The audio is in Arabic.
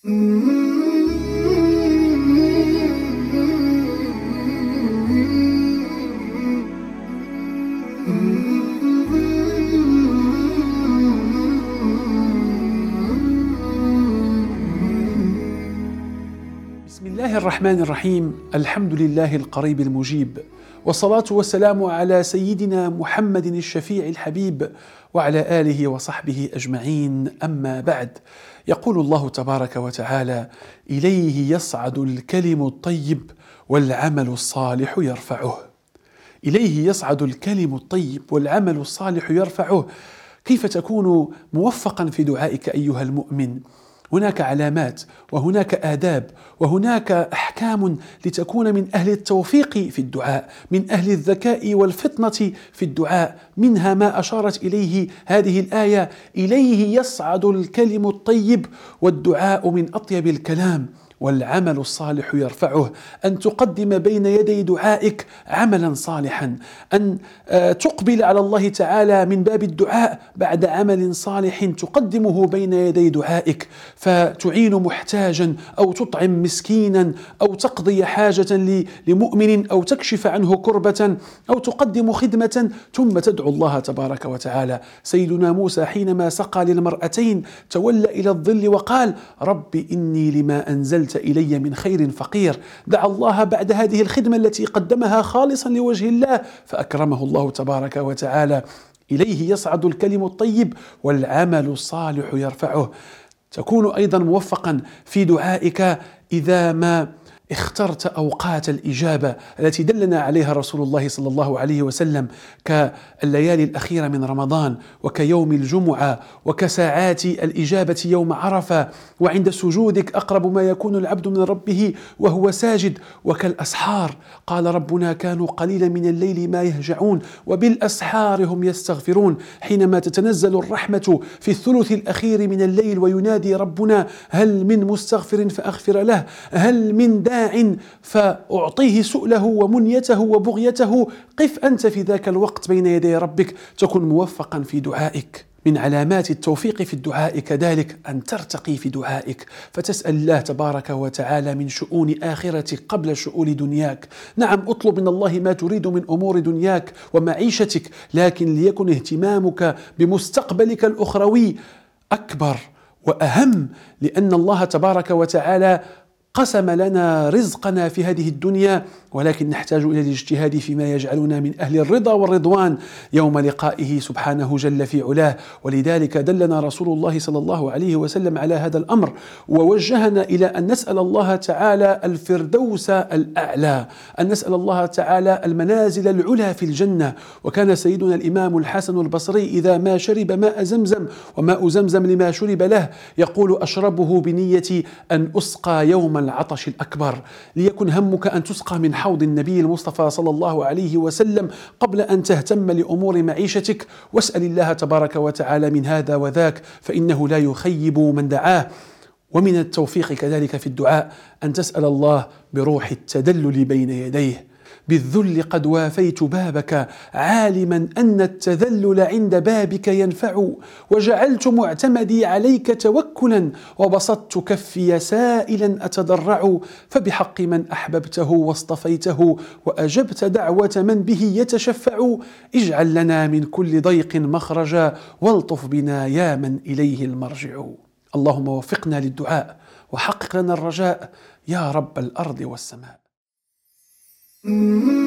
بسم الله الرحمن الرحيم. الحمد لله القريب المجيب، والصلاة والسلام على سيدنا محمد الشفيع الحبيب وعلى آله وصحبه أجمعين، أما بعد. يقول الله تبارك وتعالى: إليه يصعد الكلم الطيب والعمل الصالح يرفعه. إليه يصعد الكلم الطيب والعمل الصالح يرفعه. كيف تكون موفقا في دعائك أيها المؤمن؟ هناك علامات وهناك آداب وهناك أحكام لتكون من أهل التوفيق في الدعاء، من أهل الذكاء والفطنة في الدعاء. منها ما أشارت إليه هذه الآية: إليه يصعد الكلم الطيب، والدعاء من أطيب الكلام، والعمل الصالح يرفعه. أن تقدم بين يدي دعائك عملا صالحا، أن تقبل على الله تعالى من باب الدعاء بعد عمل صالح تقدمه بين يدي دعائك، فتعين محتاجا أو تطعم مسكينا أو تقضي حاجة لمؤمن أو تكشف عنه كربة أو تقدم خدمة، ثم تدعو الله تبارك وتعالى. سيدنا موسى حينما سقى للمرأتين تولى إلى الظل وقال: رب إني لما أنزلت إلي من خير فقير. دعا الله بعد هذه الخدمة التي قدمها خالصا لوجه الله فأكرمه الله تبارك وتعالى. إليه يصعد الكلم الطيب والعمل الصالح يرفعه. تكون أيضا موفقا في دعائك إذا ما اخترت أوقات الإجابة التي دلنا عليها رسول الله صلى الله عليه وسلم، كالليالي الأخيرة من رمضان، وكيوم الجمعة، وكساعات الإجابة يوم عرفة، وعند سجودك أقرب ما يكون العبد من ربه وهو ساجد، وكالأسحار. قال ربنا: كانوا قليلا من الليل ما يهجعون وبالأسحار هم يستغفرون. حينما تتنزل الرحمة في الثلث الأخير من الليل وينادي ربنا: هل من مستغفر فأغفر له، هل من داع فأعطيه سؤله ومنيته وبغيته. قف أنت في ذاك الوقت بين يدي ربك، تكون موفقا في دعائك. من علامات التوفيق في الدعاء كذلك أن ترتقي في دعائك، فتسأل الله تبارك وتعالى من شؤون آخرتك قبل شؤون دنياك. نعم، اطلب من الله ما تريد من أمور دنياك ومعيشتك، لكن ليكن اهتمامك بمستقبلك الأخروي أكبر وأهم، لأن الله تبارك وتعالى قسم لنا رزقنا في هذه الدنيا، ولكن نحتاج إلى الاجتهاد فيما يجعلنا من أهل الرضا والرضوان يوم لقائه سبحانه جل في علاه. ولذلك دلنا رسول الله صلى الله عليه وسلم على هذا الأمر، ووجهنا إلى أن نسأل الله تعالى الفردوس الأعلى، أن نسأل الله تعالى المنازل العلى في الجنة. وكان سيدنا الإمام الحسن البصري إذا ما شرب ماء زمزم، وماء زمزم لما شرب له، يقول: أشربه بنية أن أسقى يوم العطش الأكبر. ليكن همك أن تسقى من حوض النبي المصطفى صلى الله عليه وسلم قبل أن تهتم لأمور معيشتك، واسأل الله تبارك وتعالى من هذا وذاك، فإنه لا يخيب من دعاه. ومن التوفيق كذلك في الدعاء أن تسأل الله بروح التدلل بين يديه. بالذل قد وافيت بابك، عالما أن التذلل عند بابك ينفع، وجعلت معتمدي عليك توكلا، وبسطت كفي سائلا أتضرع. فبحق من أحببته واصطفيته، وأجبت دعوة من به يتشفع، اجعل لنا من كل ضيق مخرجا، والطف بنا يا من إليه المرجع. اللهم وفقنا للدعاء، وحقق لنا الرجاء يا رب الأرض والسماء.